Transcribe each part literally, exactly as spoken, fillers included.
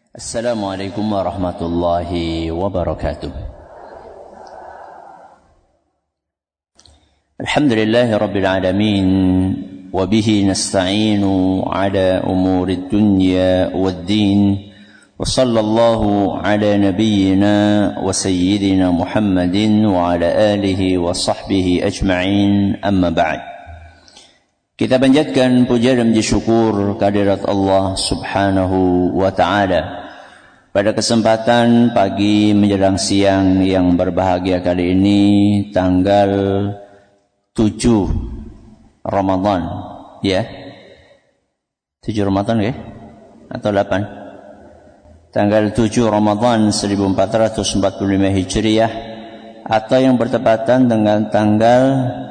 Assalamualaikum warahmatullahi wabarakatuh. Alhamdulillahi rabbil alamin, wa bihi nasta'inu ala umuri dunya waddin, wa sallallahu ala nabiyyina wa sayyidina Muhammadin wa ala alihi wa sahbihi ajma'in, amma ba'd. Kita panjatkan puja dan puji syukur kehadirat Allah subhanahu wa ta'ala. Pada kesempatan pagi menjelang siang yang berbahagia kali ini, tanggal tujuh Ramadan, ya? tujuh Ramadan ya? Atau delapan? Tanggal tujuh Ramadan seribu empat ratus empat puluh lima Hijriah, atau yang bertepatan dengan tanggal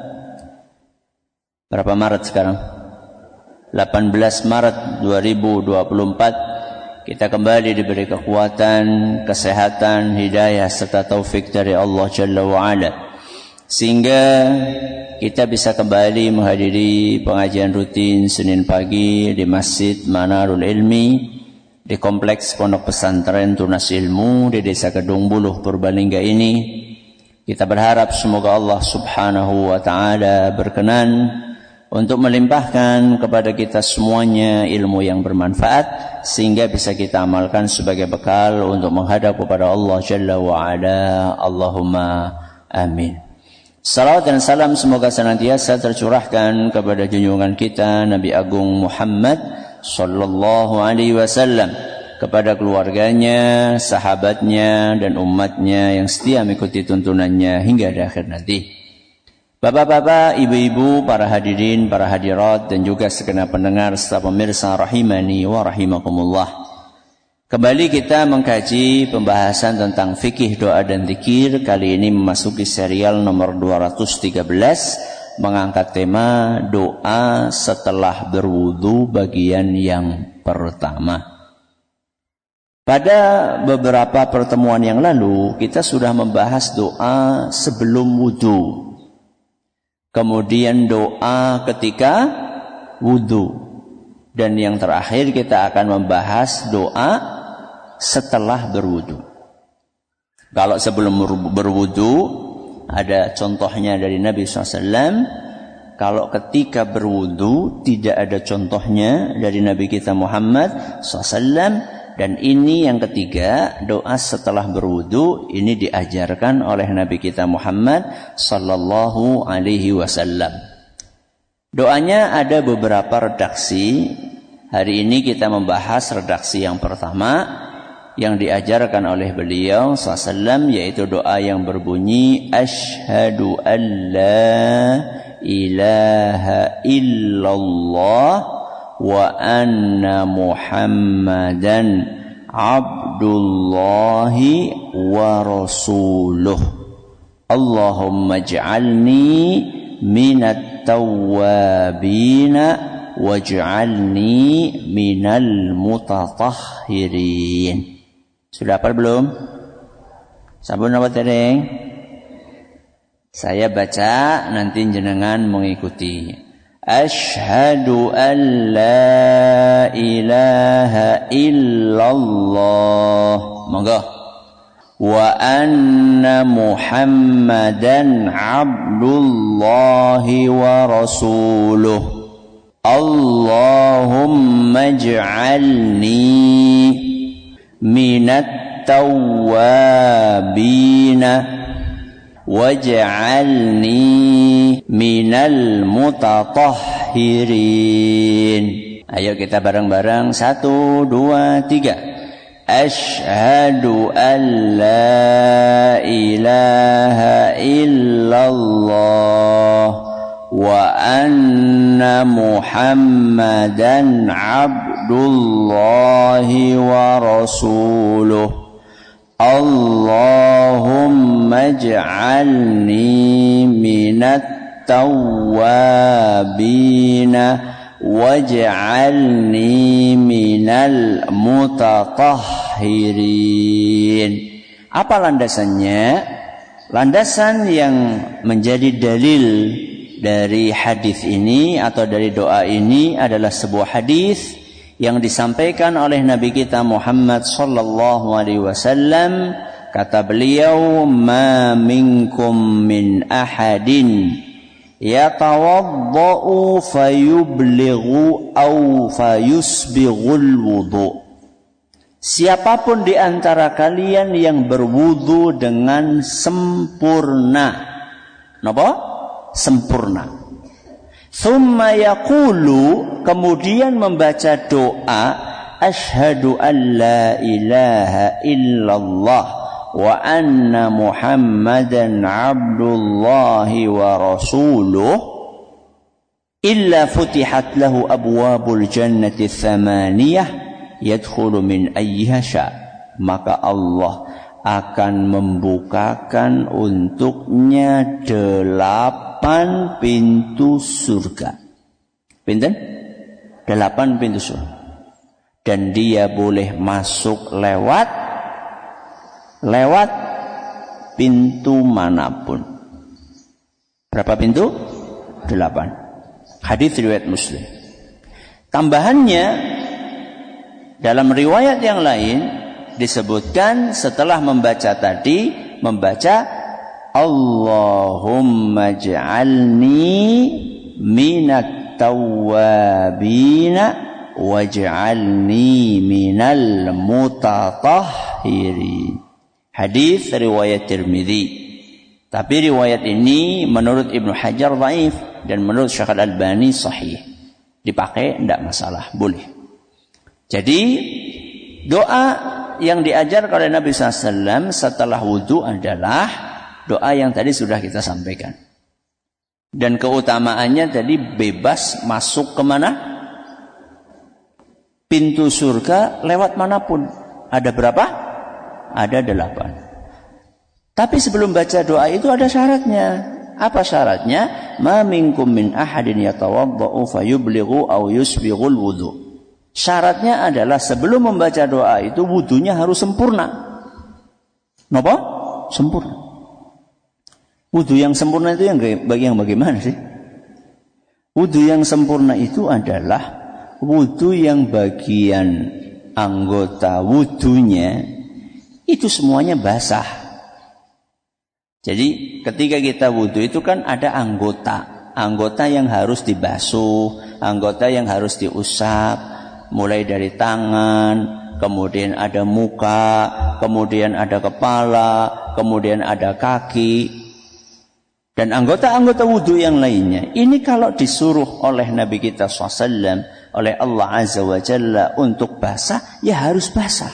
berapa Maret sekarang? delapan belas Maret dua ribu dua puluh empat. Kita kembali diberi kekuatan, kesehatan, hidayah serta taufik dari Allah Jalla wa'ala, sehingga kita bisa kembali menghadiri pengajian rutin Senin pagi di Masjid Manarul Ilmi, di Kompleks Pondok Pesantren Tunas Ilmu di Desa Kedung Buluh, Purbalingga ini. Kita berharap semoga Allah subhanahu wa ta'ala berkenan untuk melimpahkan kepada kita semuanya ilmu yang bermanfaat, sehingga bisa kita amalkan sebagai bekal untuk menghadap kepada Allah Jalla wa'ala. Allahumma amin. Salawat dan salam semoga senantiasa tercurahkan kepada junjungan kita Nabi Agung Muhammad sallallahu alaihi wasallam, kepada keluarganya, sahabatnya, dan umatnya yang setia mengikuti tuntunannya hingga di akhir nanti. Bapak-bapak, ibu-ibu, para hadirin, para hadirat, dan juga segenap pendengar serta pemirsa rahimani wa rahimakumullah. Kembali kita mengkaji pembahasan tentang fikih doa dan zikir. Kali ini memasuki serial nomor dua ratus tiga belas, mengangkat tema doa setelah berwudu bagian yang pertama. Pada beberapa pertemuan yang lalu kita sudah membahas doa sebelum wudu, kemudian doa ketika wudu, dan yang terakhir kita akan membahas doa setelah berwudu. Kalau sebelum berwudu ada contohnya dari Nabi shallallahu alaihi wasallam. Kalau ketika berwudu tidak ada contohnya dari Nabi kita Muhammad shallallahu alaihi wasallam. Dan ini yang ketiga, doa setelah berwudu ini diajarkan oleh Nabi kita Muhammad sallallahu alaihi wasallam. Doanya ada beberapa redaksi. Hari ini kita membahas redaksi yang pertama yang diajarkan oleh beliau sallallahu alaihi wasallam, yaitu doa yang berbunyi asyhadu an la ilaha illallah wa anna Muhammadan abdullahi wa rasuluh. Allahumma ij'alni minat tawwabina waj'alni minal mutatahhirin. Sudah hafal belum? Sampun apa tereng? Saya baca, nanti jenengan mengikuti. Asyhadu an la ilaha illallah, monggo, wa anna Muhammadan abdullahi wa rasuluh. Allahumma ij'alni minat tawwabina waj'alni minal mutatahhirin. Ayo kita bareng-bareng, satu, dua, tiga. Asyhadu an la ilaha illallah wa anna Muhammadan abdullahi wa rasuluh. Allahumma ij'alni minat tawwabina waj'alni minal mutatahhirin. Apa landasannya? Landasan yang menjadi dalil dari hadis ini atau dari doa ini adalah sebuah hadis yang disampaikan oleh Nabi kita Muhammad sallallahu alaihi wasallam. Kata beliau, ma minkum min ahadin yatawaddau fayublighu au fayusbighul wudu. Siapapun di antara kalian yang berwudu dengan sempurna. Napa? Sempurna. Thumma yaqulu, kemudian membaca doa, asyhadu an la ilaha illallah wa anna muhammadan abdullahi wa rasuluh, illa futihat lahu abwabul jannati thamaniyah yadkhulu min ayyiha sya'. Maka Allah akan membukakan untuknya delapan pintu surga. Pinten? Delapan pintu surga. Dan dia boleh masuk lewat lewat pintu manapun. Berapa pintu? Delapan. Hadis riwayat Muslim. Tambahannya, dalam riwayat yang lain disebutkan setelah membaca tadi, membaca Allahumma ja'alni minat tawwabina waj'alni minal mutatahhirin. Hadis riwayat Tirmidzi. Tapi riwayat ini menurut Ibnu Hajar dhaif dan menurut Syekh Al-Albani sahih. Dipakai tidak masalah, boleh. Jadi doa yang diajar oleh Nabi sallallahu alaihi wasallam setelah wudu adalah doa yang tadi sudah kita sampaikan. Dan keutamaannya tadi bebas masuk kemana? Pintu surga lewat manapun. Ada berapa? Ada delapan. Tapi sebelum baca doa itu ada syaratnya. Apa syaratnya? Ma minkum min ahadin yatawaddau fayublighu aw yusbighul wudu. Syaratnya adalah sebelum membaca doa itu wudunya harus sempurna. Napa? Sempurna. Wudu yang sempurna itu yang bagi yang bagaimana sih? Wudu yang sempurna itu adalah wudu yang bagian anggota wudunya itu semuanya basah. Jadi ketika kita wudu itu kan ada anggota, anggota yang harus dibasuh, anggota yang harus diusap. Mulai dari tangan, kemudian ada muka, kemudian ada kepala, kemudian ada kaki, dan anggota-anggota wudu yang lainnya. Ini kalau disuruh oleh Nabi kita shallallahu alaihi wasallam, oleh Allah Azza wa Jalla untuk basah, ya harus basah.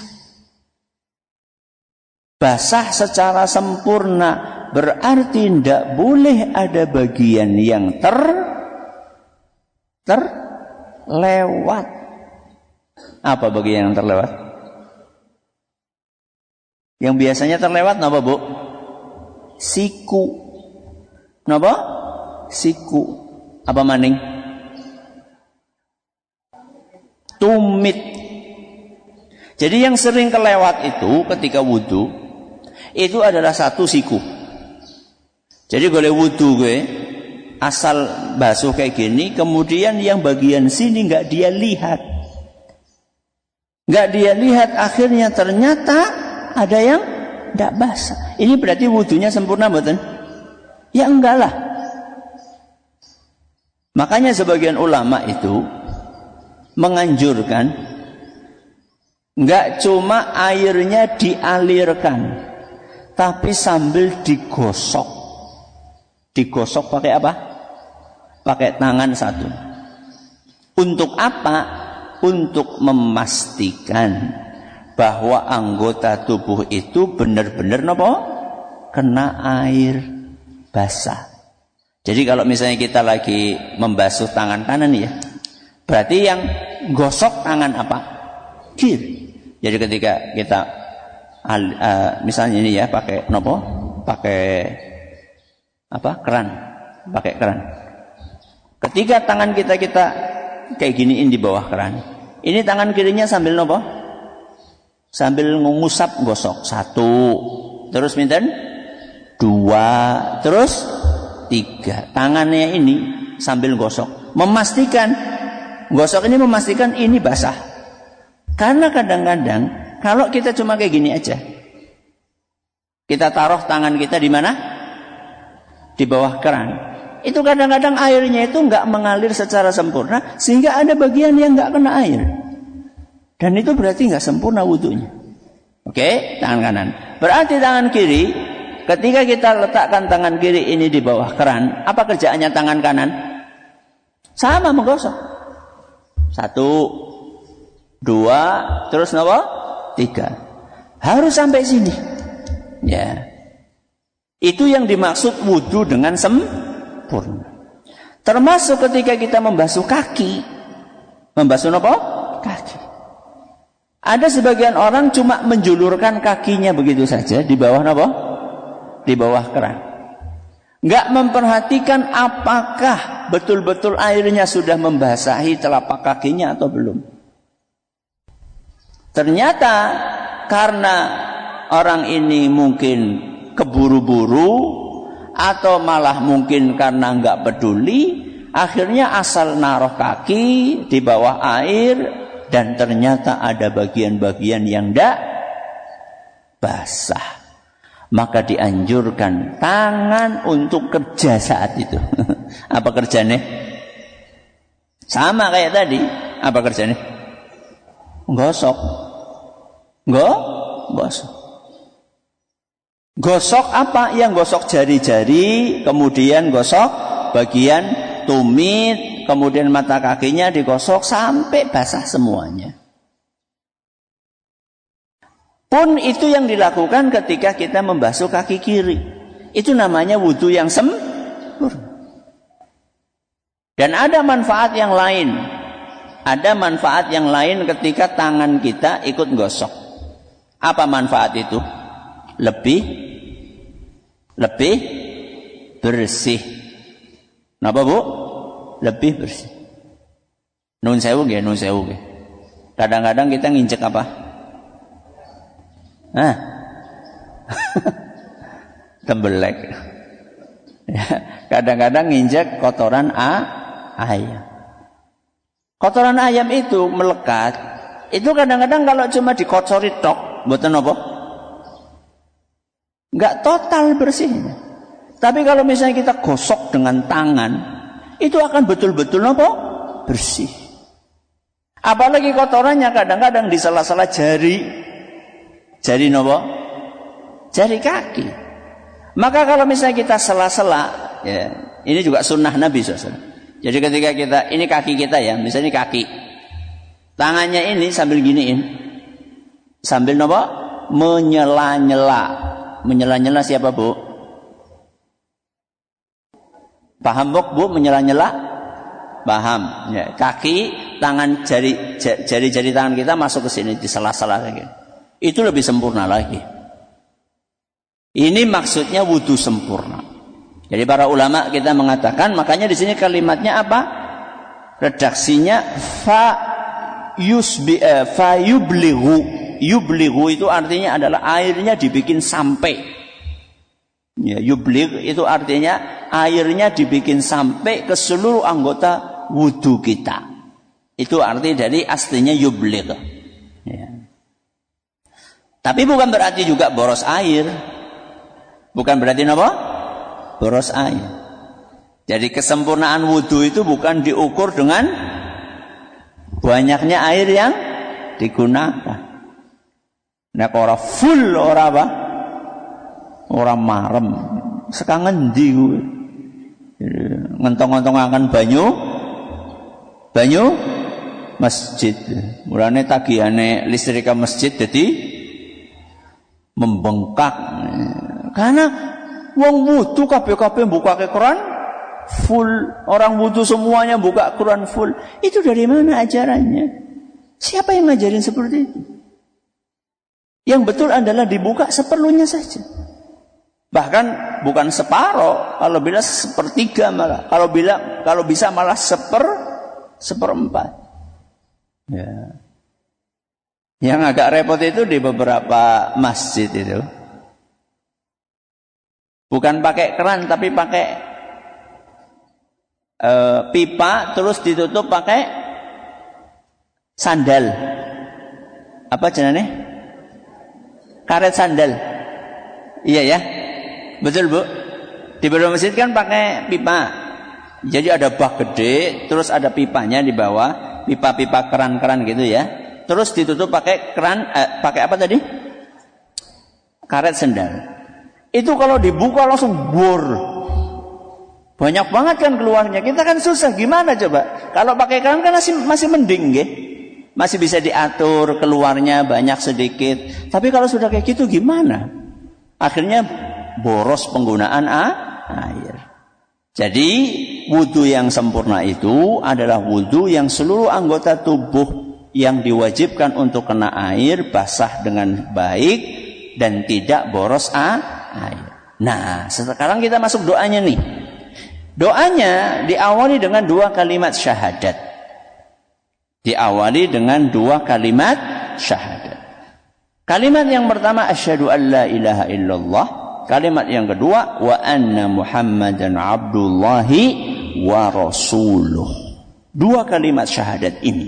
Basah secara sempurna berarti tidak boleh ada bagian yang ter terlewat. Apa bagian yang terlewat? Yang biasanya terlewat apa, Bu? Siku. Napa? Siku. Apa maning? Tumit. Jadi yang sering kelewat itu ketika wudu itu adalah satu siku. Jadi boleh wudu gue asal basuh kayak gini, kemudian yang bagian sini nggak dia lihat. Nggak dia lihat, akhirnya ternyata ada yang tidak basah. Ini berarti wudunya sempurna betul? Ya enggak lah. Makanya sebagian ulama itu menganjurkan nggak cuma airnya dialirkan, tapi sambil digosok. Digosok pakai apa? Pakai tangan satu. Untuk apa? Untuk memastikan bahwa anggota tubuh itu benar-benar nopo kena air basah. Jadi kalau misalnya kita lagi membasuh tangan kanan ya, berarti yang gosok tangan apa? Kiri. Jadi ketika kita uh, misalnya ini ya pakai nopo, pakai apa? Keran, pakai keran. Ketika tangan kita kita kayak giniin di bawah keran. Ini tangan kirinya sambil nopo? Sambil ngusap gosok. Satu. Terus minten? Dua. Terus tiga. Tangannya ini sambil gosok. Memastikan. Gosok ini memastikan ini basah. Karena kadang-kadang kalau kita cuma kayak gini aja, kita taruh tangan kita di mana? Di bawah keran. Itu kadang-kadang airnya itu nggak mengalir secara sempurna, sehingga ada bagian yang nggak kena air. Dan itu berarti nggak sempurna wudunya. Oke, tangan kanan. Berarti tangan kiri, ketika kita letakkan tangan kiri ini di bawah keran, apa kerjaannya tangan kanan? Sama, menggosok. Satu, dua, terus apa? Tiga. Harus sampai sini. Ya. Itu yang dimaksud wudu dengan sempurna. Termasuk ketika kita membasuh kaki. Membasuh apa? Kaki. Ada sebagian orang cuma menjulurkan kakinya begitu saja di bawah apa? Di bawah keran. Enggak memperhatikan apakah betul-betul airnya sudah membasahi telapak kakinya atau belum. Ternyata karena orang ini mungkin keburu-buru atau malah mungkin karena enggak peduli, akhirnya asal naruh kaki di bawah air dan ternyata ada bagian-bagian yang enggak basah. Maka dianjurkan tangan untuk kerja saat itu. Apa kerjanya? Sama kayak tadi. Apa kerjanya? Gosok. Go? Gosok. Gosok apa? Yang gosok jari-jari, kemudian gosok bagian tumit, kemudian mata kakinya digosok sampai basah semuanya. Pun itu yang dilakukan ketika kita membasuh kaki kiri. Itu namanya wudu yang sempurna. Dan ada manfaat yang lain. Ada manfaat yang lain ketika tangan kita ikut gosok. Apa manfaat itu? Lebih lebih bersih. Napa Bu? Lebih bersih. Nun sewu nggih, nun sewu nggih. Kadang-kadang kita nginjek apa? Nah, tembelek. Ya, kadang-kadang nginjek kotoran a, ayam. Kotoran ayam itu melekat. Itu kadang-kadang kalau cuma dikocori tok, mboten apa? Enggak total bersihnya. Tapi kalau misalnya kita gosok dengan tangan, itu akan betul-betul apa? Bersih. Apalagi kotorannya kadang-kadang di sela-sela jari. Jari nopo? Jari kaki. Maka kalau misalnya kita sela-sela, ya, ini juga sunnah Nabi shallallahu alaihi wasallam. Jadi ketika kita, ini kaki kita ya, misalnya kaki. Tangannya ini sambil giniin. Sambil nopo? Menyela-nyela. Menyela-nyela siapa Bu? Paham Bu? Bu menyela-nyela? Paham. Ya, kaki, tangan, jari, jari-jari tangan kita masuk ke sini di sela-sela gitu. Itu lebih sempurna lagi. Ini maksudnya wudu sempurna. Jadi para ulama kita mengatakan, makanya di sini kalimatnya apa? Redaksinya fa yusbi eh, fa yublighu. Yublighu itu artinya adalah airnya dibikin sampai. Ya, yubligh itu artinya airnya dibikin sampai ke seluruh anggota wudu kita. Itu arti dari aslinya yubligh. Ya. Tapi bukan berarti juga boros air. Bukan berarti apa? Boros air. Jadi kesempurnaan wudu itu bukan diukur dengan banyaknya air yang digunakan. Nek ora full ora apa? Ora marem. Sekangen ndi kuwi? Ngentong-ngentongaken banyu banyu masjid. Mulane tagihane listrik masjid dadi membengkak. Karena wong wudu kabeh-kabeh mbukake Quran full, orang wudu semuanya buka Quran full. Itu dari mana ajarannya? Siapa yang ngajarin seperti itu? Yang betul adalah dibuka seperlunya saja. Bahkan bukan separoh, kalau bila sepertiga malah, kalau bila kalau bisa malah seper seperempat. Ya. Yang agak repot itu di beberapa masjid itu. Bukan pakai keran tapi pakai e, pipa terus ditutup pakai sandal. apa jenenge? Karet sandal. Iya ya. Betul, Bu? Di beberapa masjid kan pakai pipa. Jadi ada bak gede, terus ada pipanya di bawah, pipa-pipa keran-keran gitu ya. Terus ditutup pakai keran, eh, pakai apa tadi? Karet sendal. Itu kalau dibuka langsung bor. Banyak banget kan keluarnya. Kita kan susah, gimana coba? Kalau pakai keran kan masih masih mending, nggih. Masih bisa diatur keluarnya banyak sedikit. Tapi kalau sudah kayak gitu gimana? Akhirnya boros penggunaan air. Jadi wudu yang sempurna itu adalah wudu yang seluruh anggota tubuh yang diwajibkan untuk kena air basah dengan baik dan tidak boros air. Nah, sekarang kita masuk doanya nih. Doanya diawali dengan dua kalimat syahadat. Diawali dengan dua kalimat syahadat. Kalimat yang pertama asyhadu an la ilaha illallah. Kalimat yang kedua wa anna Muhammadan abdullahi wa rasuluh. Dua kalimat syahadat ini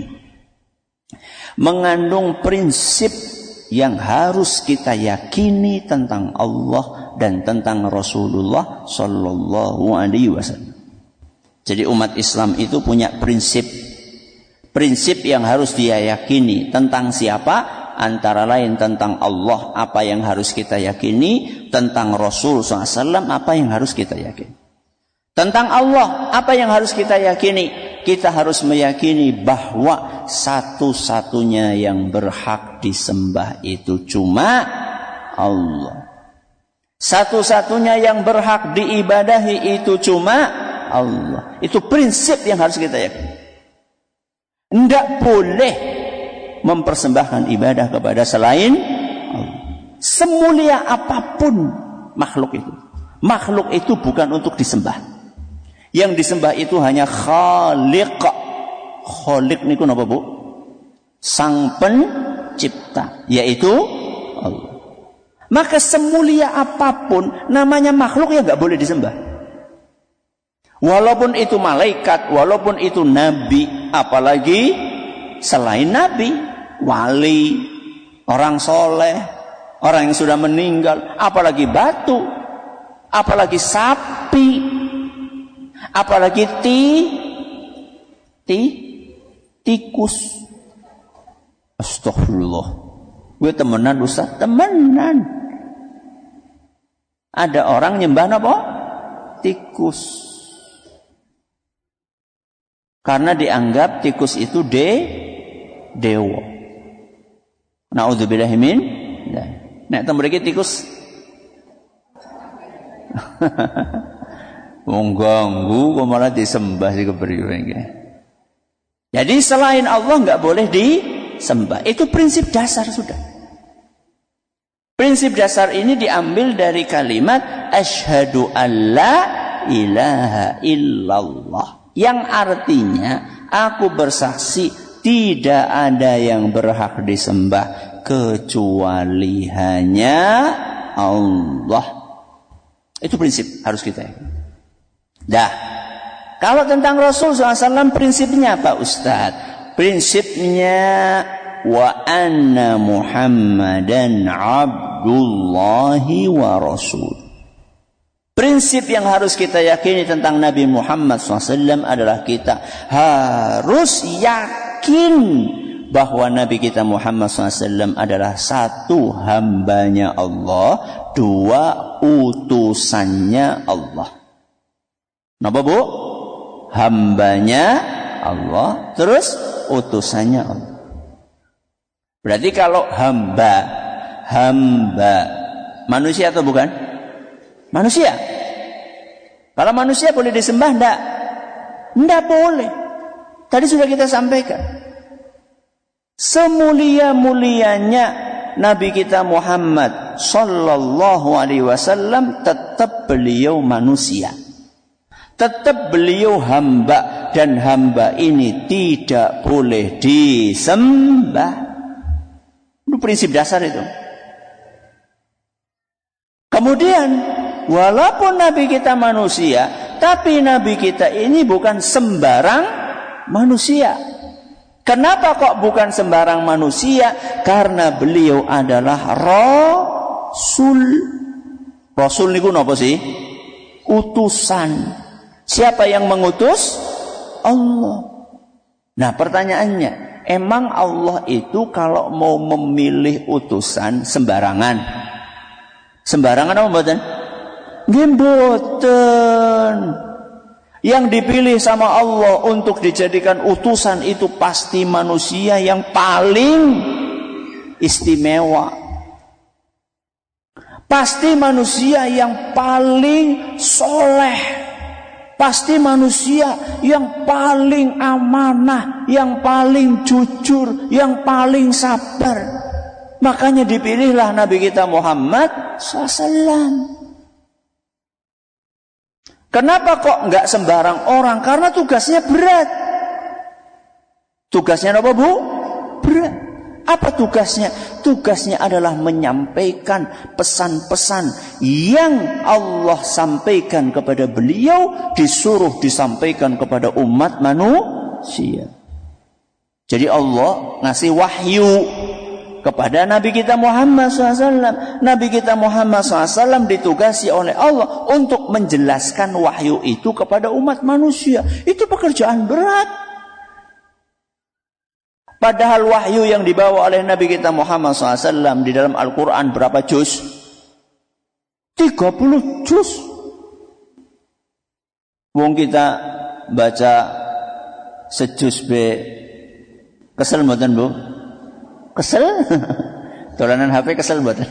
mengandung prinsip yang harus kita yakini tentang Allah dan tentang Rasulullah sallallahu alaihi wasallam. Jadi umat Islam itu punya prinsip prinsip yang harus dia yakini tentang siapa? Antara lain tentang Allah apa yang harus kita yakini, tentang Rasul sallallahu alaihi wasallam apa yang harus kita yakini. Tentang Allah apa yang harus kita yakini? Kita harus meyakini bahwa satu-satunya yang berhak disembah itu cuma Allah. Satu-satunya yang berhak diibadahi itu cuma Allah. Itu prinsip yang harus kita yakini. Tidak boleh mempersembahkan ibadah kepada selain Allah. Semulia apapun makhluk itu. Makhluk itu bukan untuk disembah. Yang disembah itu hanya Khaliq. Khaliq niku napa, Bu? Sang pencipta, yaitu Allah. Maka semulia apapun namanya makhluk ya enggak boleh disembah. Walaupun itu malaikat, walaupun itu nabi, apalagi selain nabi, wali, orang soleh, orang yang sudah meninggal, apalagi batu, apalagi sapi, apalagi ti, ti, tikus. Astagfirullah. Gue temenan Ustaz, temenan. Ada orang nyembah apa? Tikus. Karena dianggap tikus itu de dewa. Na'udzubillahi min. Nek teng mriki tikus wong ganggu kok malah disembah sih kepriwe iki. Jadi selain Allah enggak boleh disembah. Itu prinsip dasar sudah. Prinsip dasar ini diambil dari kalimat asyhadu alla ilaha illallah. Yang artinya aku bersaksi tidak ada yang berhak disembah kecuali hanya Allah. Itu prinsip harus kita yakini. Dah. Kalau tentang Rasul sallallahu alaihi wasallam prinsipnya apa, Ustaz? Prinsipnya wa anna Muhammadan abdullahi wa rasul. Prinsip yang harus kita yakini tentang Nabi Muhammad shallallahu alaihi wasallam adalah kita harus yakin bahwa Nabi kita Muhammad shallallahu alaihi wasallam adalah satu hambanya Allah, dua utusannya Allah. Napa, Bu? Hambanya Allah, terus utusannya Allah. Berarti kalau hamba, hamba manusia atau bukan? Manusia. Kalau manusia boleh disembah enggak? Enggak boleh. Tadi sudah kita sampaikan. Semulia-mulianya Nabi kita Muhammad sallallahu alaihi wasallam tetap beliau manusia. Tetap beliau hamba dan hamba ini tidak boleh disembah. Itu prinsip dasar itu. Kemudian walaupun Nabi kita manusia, tapi Nabi kita ini bukan sembarang manusia. Kenapa kok bukan sembarang manusia? Karena beliau adalah Rasul. Rasul niku napa sih? Utusan. Siapa yang mengutus? Allah. Nah, pertanyaannya, emang Allah itu kalau mau memilih utusan sembarangan? Sembarangan apa mboten? Nggih mboten. Yang dipilih sama Allah untuk dijadikan utusan itu pasti manusia yang paling istimewa. Pasti manusia yang paling soleh. Pasti manusia yang paling amanah, yang paling jujur, yang paling sabar. Makanya dipilihlah Nabi kita Muhammad shallallahu alaihi wasallam. Kenapa kok enggak sembarang orang? Karena tugasnya berat. Tugasnya apa, Bu? Berat. Apa tugasnya? Tugasnya adalah menyampaikan pesan-pesan yang Allah sampaikan kepada beliau, disuruh disampaikan kepada umat manusia. Jadi Allah ngasih wahyu kepada Nabi kita Muhammad shallallahu alaihi wasallam. Nabi kita Muhammad shallallahu alaihi wasallam ditugasi oleh Allah untuk menjelaskan wahyu itu kepada umat manusia. Itu pekerjaan berat. Padahal wahyu yang dibawa oleh Nabi kita Muhammad shallallahu alaihi wasallam di dalam Al-Quran berapa juz? tiga puluh juz. Wong kita baca sejuz be kesel mboten, Bu? Kesel? Dolanan H P kesel mboten?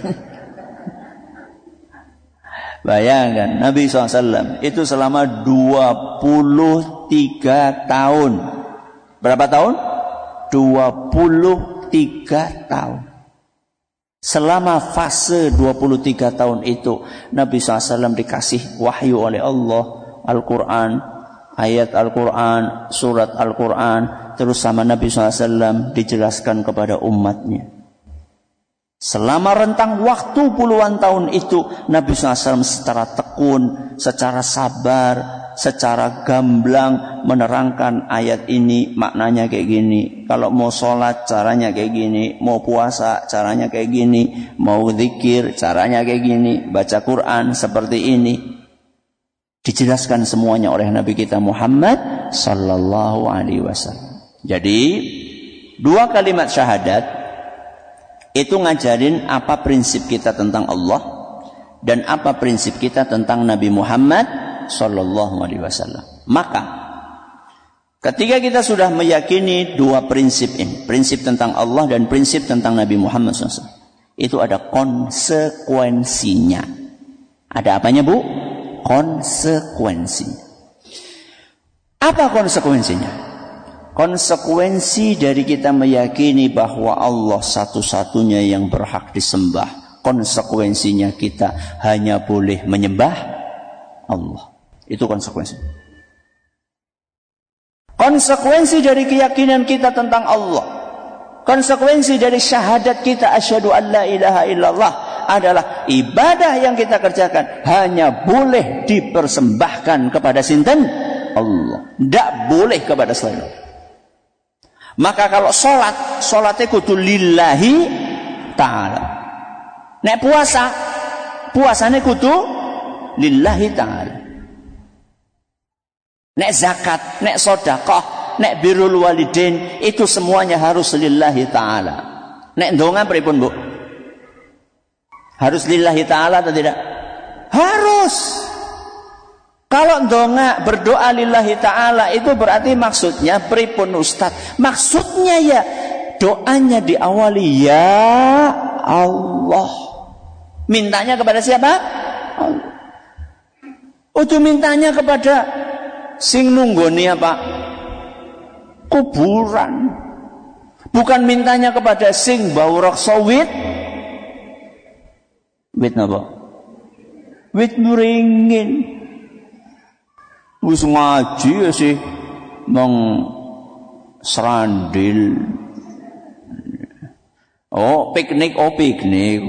Bayangkan Nabi shallallahu alaihi wasallam itu selama dua puluh tiga tahun. Berapa tahun? dua puluh tiga tahun. Selama fase dua puluh tiga tahun itu Nabi shallallahu alaihi wasallam dikasih wahyu oleh Allah, Al-Quran, ayat Al-Quran, surat Al-Quran. Terus sama Nabi shallallahu alaihi wasallam dijelaskan kepada umatnya. Selama rentang waktu puluhan tahun itu Nabi shallallahu alaihi wasallam secara tekun, secara sabar, secara gamblang menerangkan ayat ini maknanya kayak gini. Kalau mau sholat caranya kayak gini, mau puasa caranya kayak gini, mau zikir caranya kayak gini, baca Quran seperti ini. Dijelaskan semuanya oleh Nabi kita Muhammad sallallahu alaihi wasallam. Jadi dua kalimat syahadat itu ngajarin apa prinsip kita tentang Allah dan apa prinsip kita tentang Nabi Muhammad sallallahu alaihi wasallam. Maka ketika kita sudah meyakini dua prinsip ini, prinsip tentang Allah dan prinsip tentang Nabi Muhammad sallallahu alaihi wasallam, itu ada konsekuensinya. Ada apanya, Bu? Konsekuensinya. Apa konsekuensinya? Konsekuensi dari kita meyakini bahwa Allah satu-satunya yang berhak disembah, konsekuensinya kita hanya boleh menyembah Allah. Itu konsekuensi. Konsekuensi dari keyakinan kita tentang Allah, konsekuensi dari syahadat kita asyhadu an la ilaha illallah adalah ibadah yang kita kerjakan hanya boleh dipersembahkan kepada sinten? Allah. Tidak boleh kepada selain Allah. Maka kalau sholat, sholatnya kudu lillahi ta'ala. Nek puasa, puasanya kudu lillahi ta'ala. Nek zakat, nek sedekah, nek birrul walidain, itu semuanya harus lillahi ta'ala. Nek ndonga pripun, Bu? Harus lillahi ta'ala atau tidak? Harus. Kalau ndonga berdoa lillahi ta'ala itu berarti maksudnya pripun Ustaz? Maksudnya ya doanya diawali ya Allah. Mintanya kepada siapa? Allah. Itu mintanya kepada sing nunggoni apa? Kuburan. Bukan mintanya kepada sing bau reksa wit. Wit napa? Wit muringin. Wis ngaji ya sih mong serandil. Oh piknik, oh piknik.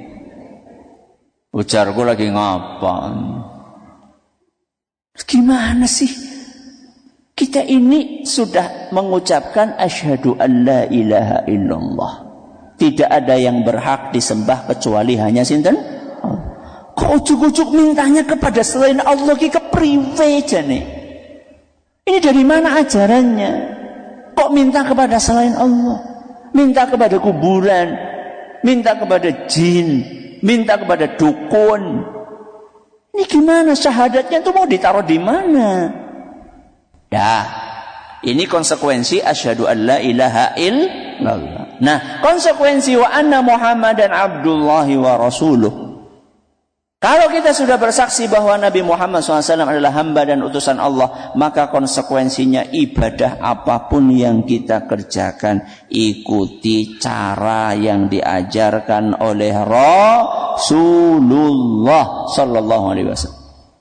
Ujarku lagi ngapa? Gimana sih? Kita ini sudah mengucapkan asyhadu an la ilaha illallah. Tidak ada yang berhak disembah kecuali hanya sinten? Kok ujuk-ujuk mintanya kepada selain Allah ki kepriwe jane? Ini dari mana ajarannya? Kok minta kepada selain Allah? Minta kepada kuburan, minta kepada jin, minta kepada dukun. Ini gimana syahadatnya itu mau ditaruh di mana? Ya, ini konsekuensi asyhadu an la ilaha illallah. Nah, konsekuensi wa anna Muhammadan abdullahi wa rasuluh. Kalau kita sudah bersaksi bahwa Nabi Muhammad shallallahu alaihi wasallam adalah hamba dan utusan Allah, maka konsekuensinya ibadah apapun yang kita kerjakan, ikuti cara yang diajarkan oleh Rasulullah sallallahu alaihi wasallam.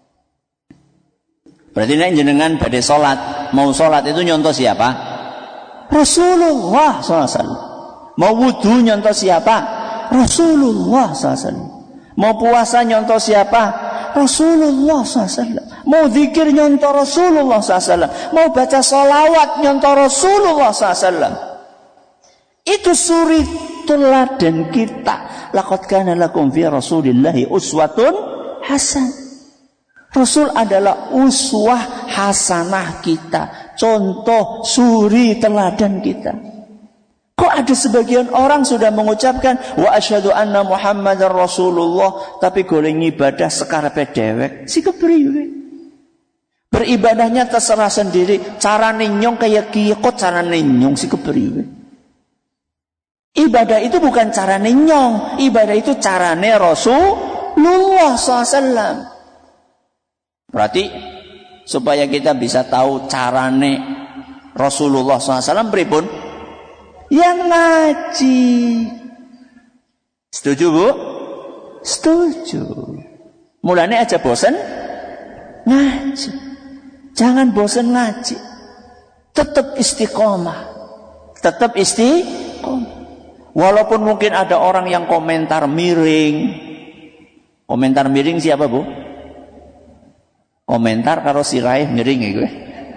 Berarti nek jenengan badhe salat, mau salat itu nyontoh siapa? Rasulullah sallallahu alaihi wasallam. Mau wudu nyontoh siapa? Rasulullah sallallahu alaihi wasallam. Mau puasa nyontoh siapa? Rasulullah sallallahu alaihi wasallam. Mau zikir nyontoh Rasulullah sallallahu alaihi wasallam. Mau baca sholawat nyontoh Rasulullah sallallahu alaihi wasallam. Itu suri teladan kita. Laqad kana lakum fi Rasulillahi uswatun hasan. Rasul adalah uswah hasanah kita, contoh suri teladan kita. Kok ada sebagian orang sudah mengucapkan wa asyhadu anna Muhammadar Rasulullah tapi goleng ibadah sekarepe dewek, si kepriwe? Beribadahnya terserah sendiri, cara ninyong kayak kiyekot cara ninyong si kepriwe? Ibadah itu bukan cara ninyong, ibadah itu carane Rasulullah sallallahu alaihi wasallam. Berarti supaya kita bisa tahu carane Rasulullah sallallahu alaihi wasallam pripun? Yang ngaji. Setuju Bu? Setuju. Mulanya aja bosan ngaji. Jangan bosan ngaji. Tetap istiqomah. Tetap istiqomah. Walaupun mungkin ada orang yang komentar miring. Komentar miring siapa Bu? Komentar karo sirai miring ya gue.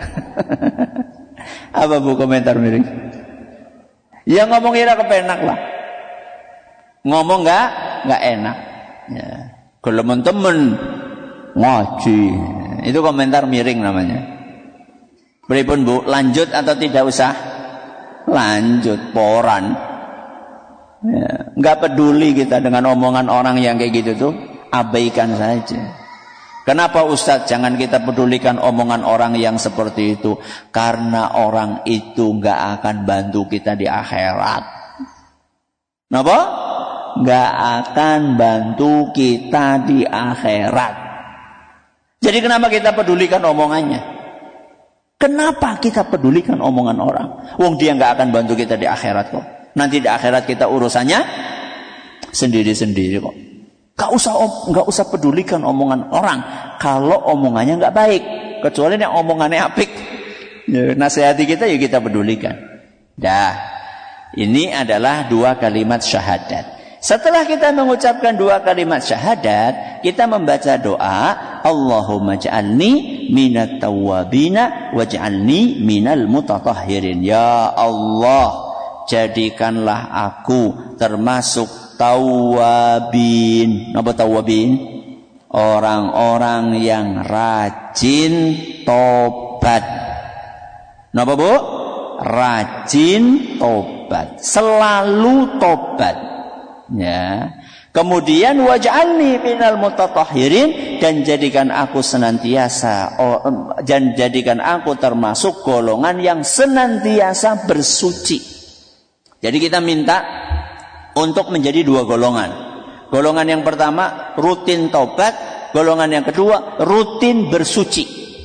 Apa Bu komentar miring? Ya ngomong kira kepenak lah. Ngomong enggak enggak enak. Ya. Kalau temen ngaji. Itu komentar miring namanya. Beripun Bu, lanjut atau tidak usah? Lanjut, poran. Ya. Enggak peduli kita dengan omongan orang yang kayak gitu tuh, abaikan saja. Kenapa Ustadz jangan kita pedulikan omongan orang yang seperti itu? Karena orang itu gak akan bantu kita di akhirat. Kenapa? Gak akan bantu kita di akhirat. Jadi kenapa kita pedulikan omongannya? Kenapa kita pedulikan omongan orang? Wong dia gak akan bantu kita di akhirat kok. Nanti di akhirat kita urusannya sendiri-sendiri kok. Gak usah om, gak usah pedulikan omongan orang kalau omongannya gak baik. Kecuali yang omongannya apik, ya, nasihati kita ya kita pedulikan. Dah, ini adalah dua kalimat syahadat. Setelah kita mengucapkan dua kalimat syahadat, kita membaca doa, Allahumma ja'alni minat tawwabina waj'alni minal mutatahhirin. Ya Allah, jadikanlah aku termasuk tawabin. Apa tawabin? Orang-orang yang rajin tobat. Napa Bu? Rajin tobat, selalu tobat. Ya. Kemudian waj'alni minal mutatahhirin, dan jadikan aku senantiasa oh, dan jadikan aku termasuk golongan yang senantiasa bersuci. Jadi kita minta untuk menjadi dua golongan. Golongan yang pertama rutin tobat, golongan yang kedua rutin bersuci.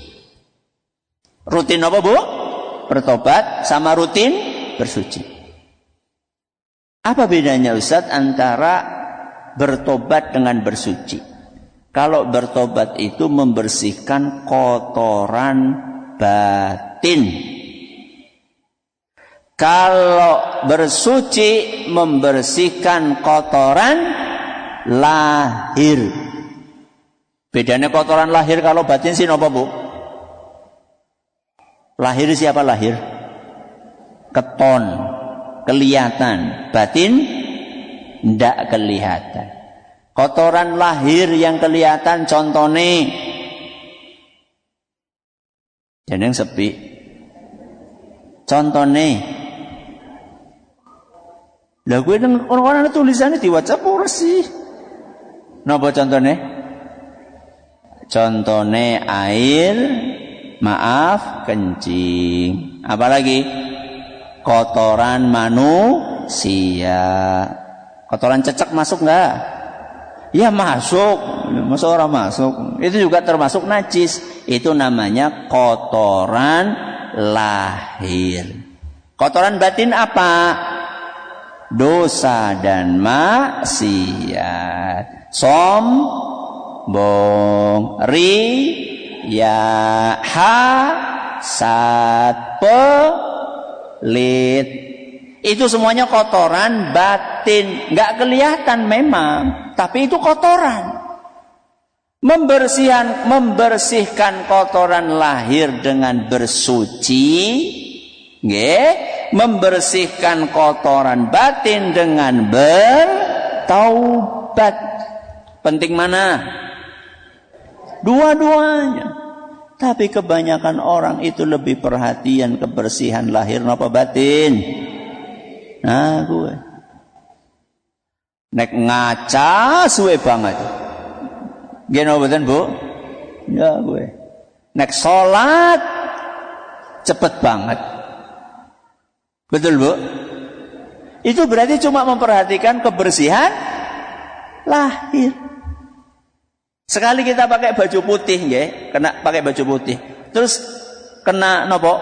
Rutin apa Bu? Bertobat sama rutin bersuci. Apa bedanya Ustaz antara bertobat dengan bersuci? Kalau bertobat itu membersihkan kotoran batin. Kalau bersuci membersihkan kotoran lahir. Bedanya kotoran lahir kalau batin sih apa Bu? Lahir siapa lahir? Keton, kelihatan. Batin ndak kelihatan. Kotoran lahir yang kelihatan contohnya jeneng sepi. Contohnya lah gue nang orang-orang tulisannya di WhatsApp ora sih. Napa contohnya? Contohnya air, maaf, kencing. Apalagi kotoran manusia. Kotoran cecek masuk enggak? Ya masuk. Masa orang masuk? Itu juga termasuk najis. Itu namanya kotoran lahir. Kotoran batin apa? Dosa dan maksiat, sombong, riya, hasad, pelit. Itu semuanya kotoran batin, nggak kelihatan memang, tapi itu kotoran. Membersihkan, membersihkan kotoran lahir dengan bersuci, nggih. Membersihkan kotoran batin dengan bertaubat. Penting mana? Dua-duanya. Tapi kebanyakan orang itu lebih perhatian kebersihan lahir napa batin. Nah gue nek ngaca suwe banget. Gini betul bu? Ya gue nek sholat cepet banget. Betul bu? Itu berarti cuma memperhatikan kebersihan lahir. Sekali kita pakai baju putih, nggih, kena pakai baju putih. Terus kena nopo?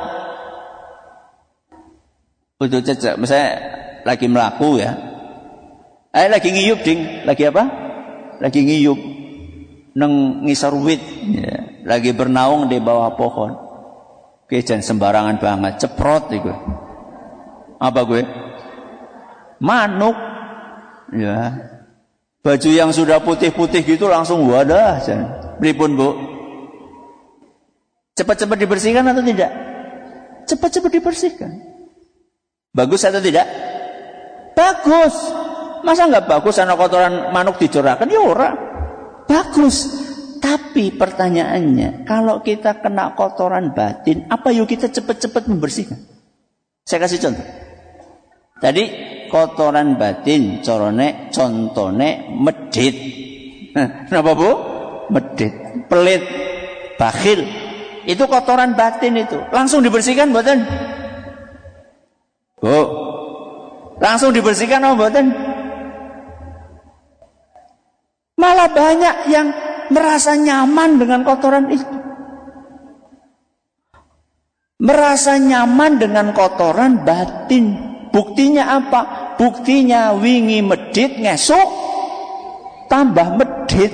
Udah cecek, misalnya lagi melaku ya. Eh lagi ngiyup ding, lagi apa? Lagi ngiyup neng ngisor wit, ya. Lagi bernaung di bawah pohon. Oke, jangan sembarangan banget, ceprot itu. Apa gue? Manuk. Ya. Baju yang sudah putih-putih gitu langsung wadah. Pripun, Bu? Cepat-cepat dibersihkan atau tidak? Cepat-cepat dibersihkan. Bagus atau tidak? Bagus. Masa enggak bagus anak kotoran manuk dicorahkan? Ya ora. Bagus. Tapi pertanyaannya, kalau kita kena kotoran batin, apa yuk kita cepat-cepat membersihkan? Saya kasih contoh. Tadi kotoran batin, corone, contone medit. Kenapa bu? Medit, pelit, bakhil. Itu kotoran batin itu. Langsung dibersihkan buatan? Bu, langsung dibersihkan apa buatan? Malah banyak yang merasa nyaman dengan kotoran itu. Merasa nyaman dengan kotoran batin. Buktinya apa? Buktinya wingi medit ngesuk tambah medit.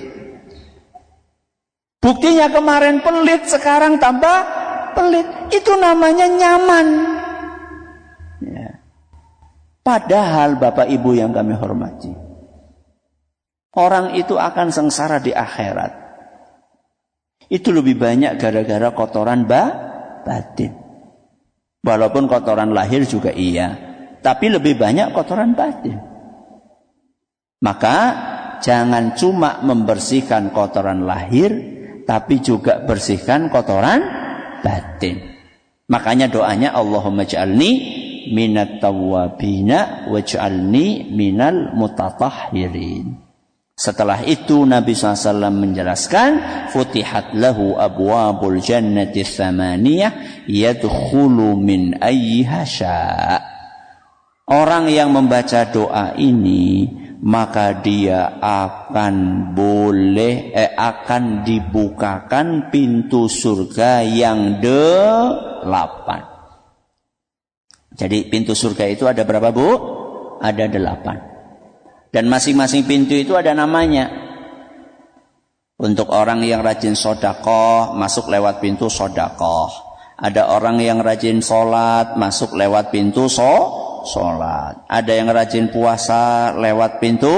Buktinya kemarin pelit sekarang tambah pelit. Itu namanya nyaman. Ya. Padahal Bapak Ibu yang kami hormati, orang itu akan sengsara di akhirat. Itu lebih banyak gara-gara kotoran batin. Walaupun kotoran lahir juga iya, tapi lebih banyak kotoran batin. Maka jangan cuma membersihkan kotoran lahir, tapi juga bersihkan kotoran batin. Makanya doanya Allahumma ja'alni minat tawwabina waj'alni minal mutatahhirin. Setelah itu Nabi shallallahu alaihi wasallam menjelaskan, futihat lahu abwabul jannati tsamaniyah yadkhulu min ayyiha syaa. Orang yang membaca doa ini maka dia akan boleh eh, akan dibukakan pintu surga yang delapan. Jadi pintu surga itu ada berapa bu? Ada delapan. Dan masing-masing pintu itu ada namanya. Untuk orang yang rajin sodakoh, masuk lewat pintu sodakoh. Ada orang yang rajin sholat, masuk lewat pintu so, sholat. Ada yang rajin puasa, lewat pintu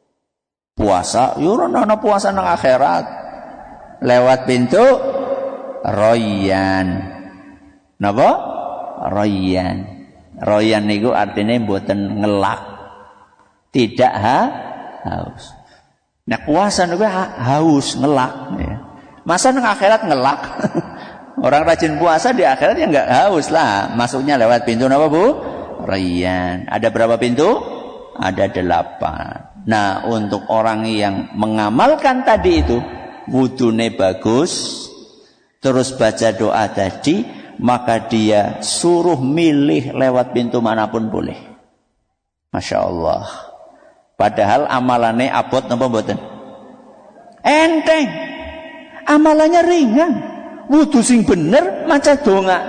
puasa. Yurana puasa nang akhirat. Lewat pintu Royan. Napa? Royan. Royan niku artinya mboten ngelak. Tidak ha, haus. Nah puasa niku ha, haus, ngelak ya. Masa nang akhirat ngelak? Orang rajin puasa di akhirat ya enggak haus lah. Masuknya lewat pintu apa Bu? Rayyan. Ada berapa pintu? Ada delapan. Nah untuk orang yang mengamalkan tadi itu, wudune bagus, terus baca doa tadi, maka dia suruh milih lewat pintu manapun boleh. Masya Allah. Padahal amalannya abot napa mboten? Enteng. Amalannya ringan. Wudu sing bener maca donga.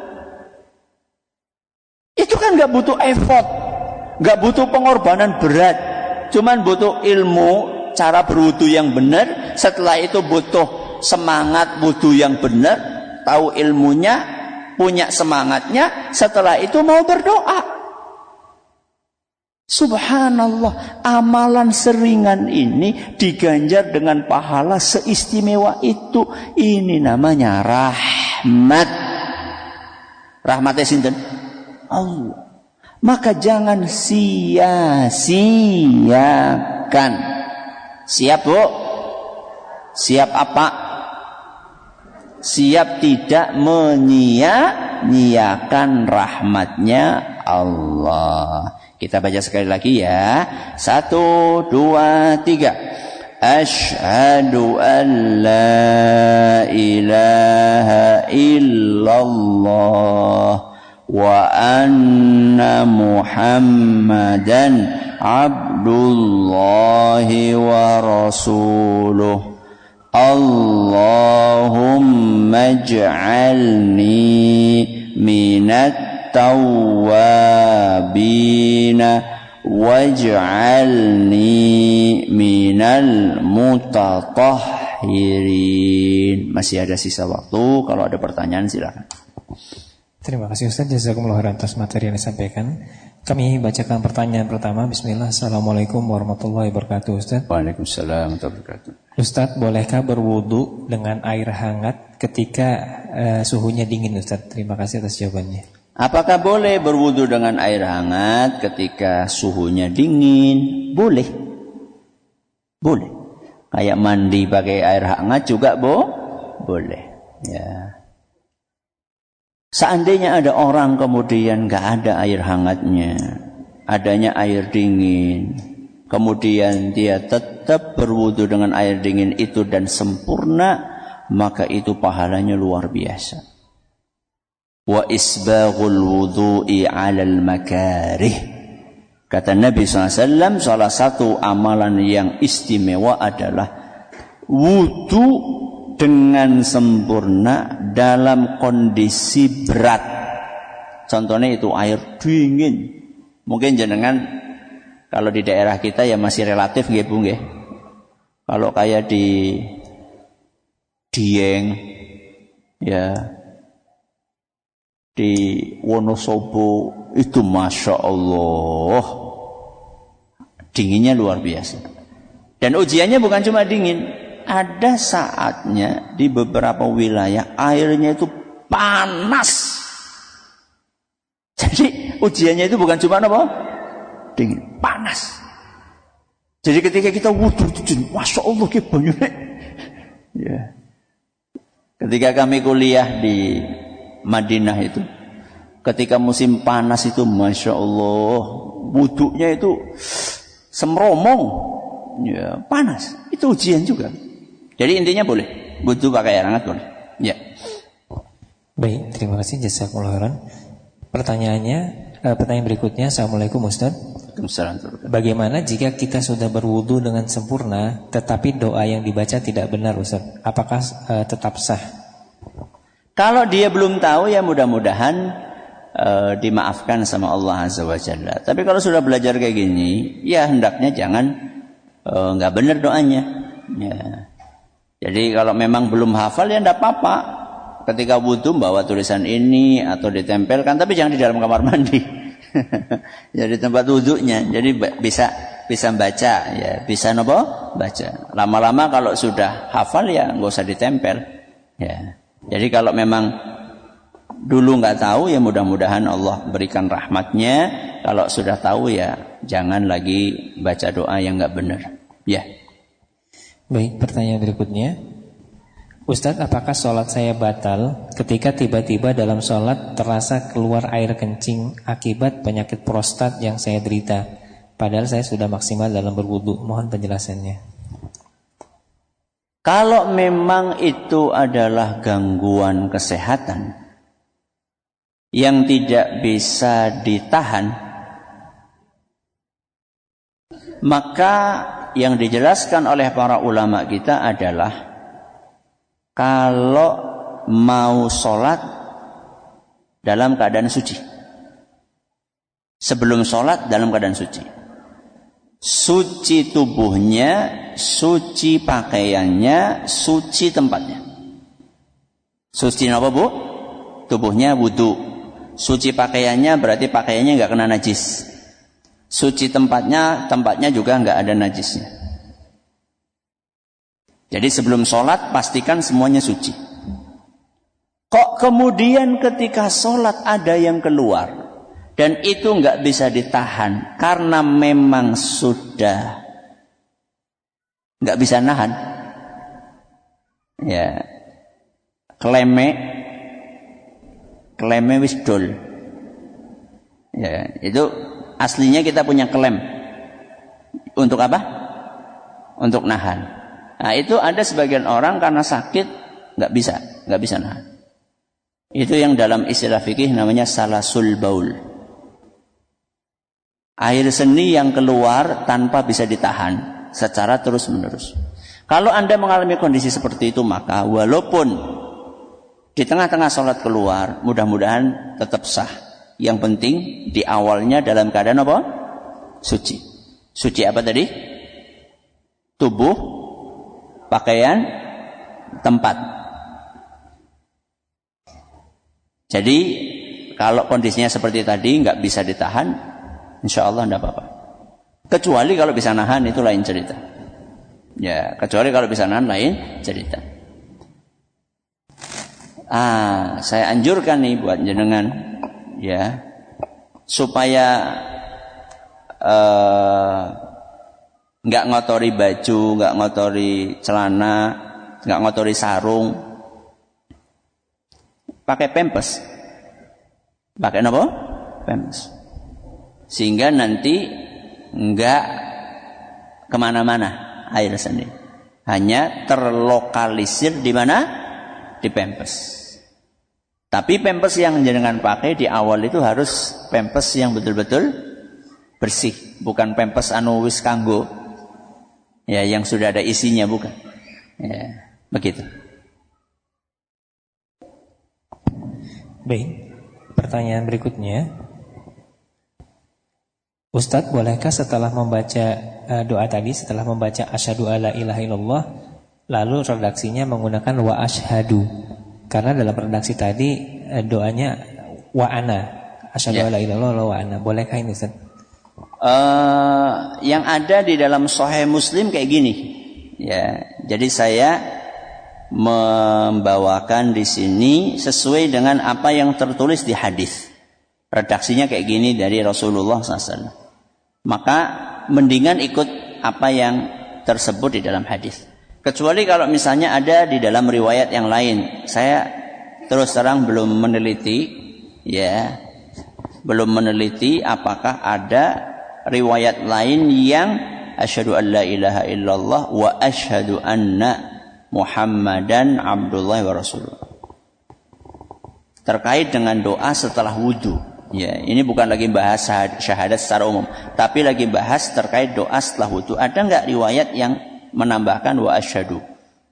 Itu kan enggak butuh effort, enggak butuh pengorbanan berat. Cuman butuh ilmu cara berwudu yang benar. Setelah itu butuh semangat wudu yang benar, tahu ilmunya, punya semangatnya. Setelah itu mau berdoa. Subhanallah, amalan seringan ini diganjar dengan pahala seistimewa itu. Ini namanya rahmat. Rahmatnya sinten? Allah. Maka jangan sia-siakan. Siap Bu? Siap apa? Siap tidak menyia-nyiakan rahmatnya Allah. Kita baca sekali lagi ya. Satu, dua, tiga. Asyhadu an la ilaha illallah wa anna Muhammadan abdullahi wa rasuluh. Allahumma ij'alni minat tawwabina waj'alni minal mutatahhirin. Masih ada sisa waktu, kalau ada pertanyaan silakan. Terima kasih Ustaz, jazakumullah khairan atas materi yang disampaikan. Kami bacakan pertanyaan pertama. Bismillah. Assalamualaikum warahmatullahi wabarakatuh Ustaz. Waalaikumsalam warahmatullahi wabarakatuh. Ustaz, bolehkah berwudu dengan air hangat ketika uh, suhunya dingin Ustaz? Terima kasih atas jawabannya. Apakah boleh berwudu dengan air hangat ketika suhunya dingin? Boleh. Boleh. Kayak mandi pakai air hangat juga bo? Boleh. Ya. Seandainya ada orang kemudian gak ada air hangatnya, adanya air dingin, kemudian dia tetap berwudu dengan air dingin itu dan sempurna, maka itu pahalanya luar biasa. Wa isbaghul wudu'i 'alal makarih. Kata Nabi shallallahu alaihi wasallam, salah satu amalan yang istimewa adalah wudu dengan sempurna dalam kondisi berat. Contohnya itu air dingin. Mungkin jenengan kalau di daerah kita ya masih relatif nggih Bu nggih. Kalau kayak di Dieng ya, di Wonosobo itu Masya Allah dinginnya luar biasa. Dan ujiannya bukan cuma dingin, ada saatnya di beberapa wilayah airnya itu panas. Jadi ujiannya itu bukan cuma apa? Dingin, panas. Jadi ketika kita wudu itu Masya Allah ke banyune. Ya. Ketika kami kuliah di Madinah itu, ketika musim panas itu Masya Allah wudunya itu semromong, ya, panas. Itu ujian juga. Jadi intinya boleh wudu pakai air hangat boleh. Ya. Baik, terima kasih jazakumullah khairan. Pertanyaannya, eh, pertanyaan berikutnya. Assalamualaikum Ustaz. Waalaikumsalam. Bagaimana jika kita sudah berwudu dengan sempurna, tetapi doa yang dibaca tidak benar Ustaz? Apakah eh, tetap sah? Kalau dia belum tahu ya mudah-mudahan uh, dimaafkan sama Allah Azza wa Jalla. Tapi kalau sudah belajar kayak gini, ya hendaknya jangan uh, nggak benar doanya. Ya. Jadi kalau memang belum hafal ya enggak apa-apa. Ketika wudu bawa tulisan ini atau ditempelkan, tapi jangan di dalam kamar mandi. Ya di tempat wudunya. Jadi bisa bisa baca ya, bisa nopo baca. Lama-lama kalau sudah hafal ya enggak usah ditempel. Ya. Jadi kalau memang dulu nggak tahu, ya mudah-mudahan Allah berikan rahmatnya. Kalau sudah tahu, ya jangan lagi baca doa yang nggak benar. Ya. Baik, pertanyaan berikutnya. Ustadz, apakah sholat saya batal ketika tiba-tiba dalam sholat terasa keluar air kencing akibat penyakit prostat yang saya derita? Padahal saya sudah maksimal dalam berwudu. Mohon penjelasannya. Kalau memang itu adalah gangguan kesehatan yang tidak bisa ditahan, maka yang dijelaskan oleh para ulama kita adalah kalau mau sholat dalam keadaan suci, sebelum sholat dalam keadaan suci, suci tubuhnya, suci pakaiannya, suci tempatnya. Suci apa bu? Tubuhnya wudu. Suci pakaiannya berarti pakaiannya nggak kena najis. Suci tempatnya, tempatnya juga nggak ada najisnya. Jadi sebelum sholat pastikan semuanya suci. Kok kemudian ketika sholat ada yang keluar dan itu nggak bisa ditahan karena memang sudah nggak bisa nahan, ya kleme, kleme wis dol. Ya itu aslinya kita punya klem untuk apa? Untuk nahan. Nah itu ada sebagian orang karena sakit nggak bisa, nggak bisa nahan. Itu yang dalam istilah fikih namanya salasul baul. Air seni yang keluar tanpa bisa ditahan secara terus menerus. Kalau Anda mengalami kondisi seperti itu, maka walaupun di tengah-tengah sholat keluar, mudah-mudahan tetap sah. Yang penting di awalnya dalam keadaan apa? Suci. Suci apa tadi? Tubuh, pakaian, tempat. Jadi kalau kondisinya seperti tadi nggak bisa ditahan, insya Allah tidak apa-apa. Kecuali kalau bisa nahan, itu lain cerita. Ya, kecuali kalau bisa nahan, lain cerita. Ah, saya anjurkan nih buat jenengan, ya, supaya uh, nggak ngotori baju, nggak ngotori celana, nggak ngotori sarung, pakai pampers. Pakai apa? Pampers. Sehingga nanti nggak kemana-mana air sendiri, hanya terlokalisir di mana? Di pampers. Tapi pampers yang jenengan pakai di awal itu harus pampers yang betul-betul bersih, bukan pampers anu wis kanggo, ya, yang sudah ada isinya, bukan. Ya, begitu. Baik, pertanyaan berikutnya. Ustadz, bolehkah setelah membaca uh, doa tadi, setelah membaca asyhadu alla ilaha illallah, lalu redaksinya menggunakan wa asyhadu? Karena dalam redaksi tadi uh, doanya wa ana, asyhadu alla ilaha illallah wa ana. Bolehkah ini, Ustadz? Uh, yang ada di dalam Sahih Muslim kayak gini, ya. Jadi saya membawakan di sini sesuai dengan apa yang tertulis di hadis. Redaksinya kayak gini dari Rasulullah shallallahu alaihi wasallam. Maka mendingan ikut apa yang tersebut di dalam hadis. Kecuali kalau misalnya ada di dalam riwayat yang lain. Saya terus terang belum meneliti, ya, belum meneliti apakah ada riwayat lain yang asyhadu an la ilaha illallah wa asyhadu anna Muhammadan abdullahi wa rasuluh. Terkait dengan doa setelah wudu. Ya, ini bukan lagi bahas syahadat secara umum, tapi lagi bahas terkait doa setelah wudu. Ada enggak riwayat yang menambahkan wa asyhadu?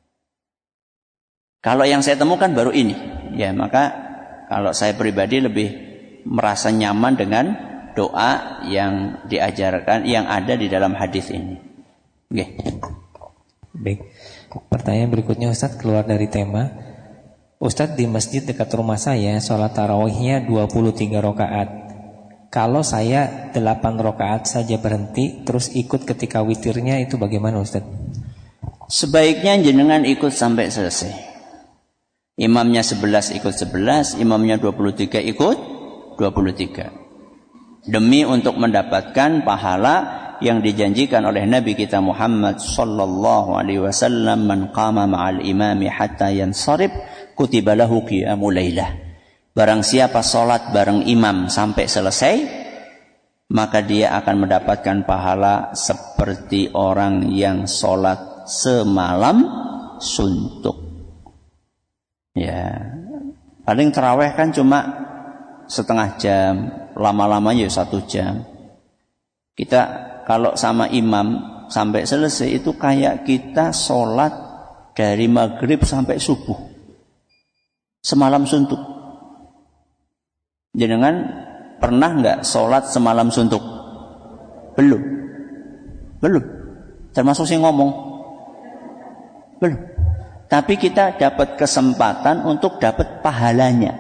Kalau yang saya temukan baru ini. Ya, maka kalau saya pribadi lebih merasa nyaman dengan doa yang diajarkan, yang ada di dalam hadis ini. Oke. Baik. Pertanyaan berikutnya, Ustadz, keluar dari tema. Ustadz, di masjid dekat rumah saya sholat tarawihnya dua puluh tiga rakaat. Kalau saya delapan rakaat saja berhenti terus ikut ketika witirnya, itu bagaimana, Ustadz? Sebaiknya jenengan ikut sampai selesai. Imamnya sebelas ikut sebelas, imamnya dua puluh tiga ikut dua puluh tiga. Demi untuk mendapatkan pahala yang dijanjikan oleh Nabi kita Muhammad sallallahu alaihi wasallam, man qama ma'al imami hatta yansarif kutiba lahu qiyamul lailah. Barang siapa salat bareng imam sampai selesai, maka dia akan mendapatkan pahala seperti orang yang salat semalam suntuk. Ya, paling tarawih kan cuma setengah jam, lama-lamanya satu jam. Kita kalau sama imam sampai selesai itu kayak kita sholat dari maghrib sampai subuh, semalam suntuk. Jenengan pernah nggak sholat semalam suntuk? Belum, belum. Termasuk sih ngomong, belum. Tapi kita dapat kesempatan untuk dapat pahalanya.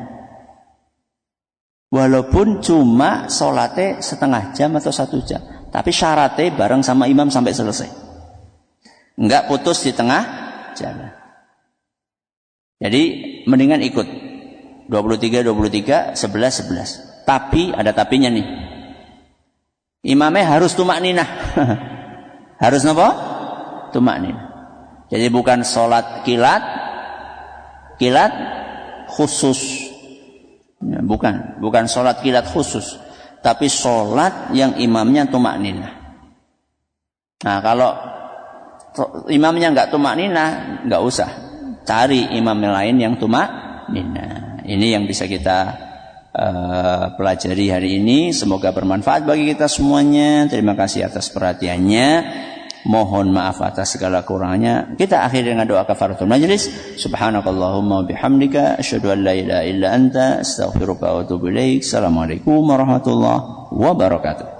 Walaupun cuma sholatnya setengah jam atau satu jam. Tapi syaratnya bareng sama imam sampai selesai. Enggak putus di tengah jalan. Jadi mendingan ikut. dua puluh tiga, dua puluh tiga, sebelas, sebelas. Tapi ada tapinya nih. Imamnya harus tumak ninah. Harus apa? Tumak ninah. Jadi bukan sholat kilat, kilat khusus, ya, bukan, bukan sholat kilat khusus, tapi sholat yang imamnya tumak ninah. Nah kalau imamnya nggak tumak ninah, nggak usah cari imam lain yang tumak ninah. Ini yang bisa kita uh, pelajari hari ini. Semoga bermanfaat bagi kita semuanya. Terima kasih atas perhatiannya. Mohon maaf atas segala kurangnya. Kita akhiri dengan doa kafaratul majlis. Subhanakallahumma bihamdika asyhadu an la ilaha illa anta astaghfiruka wa atubu ilaik. Assalamualaikum warahmatullahi wabarakatuh.